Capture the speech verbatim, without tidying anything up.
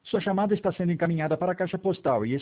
Sua chamada está sendo encaminhada para a caixa postal e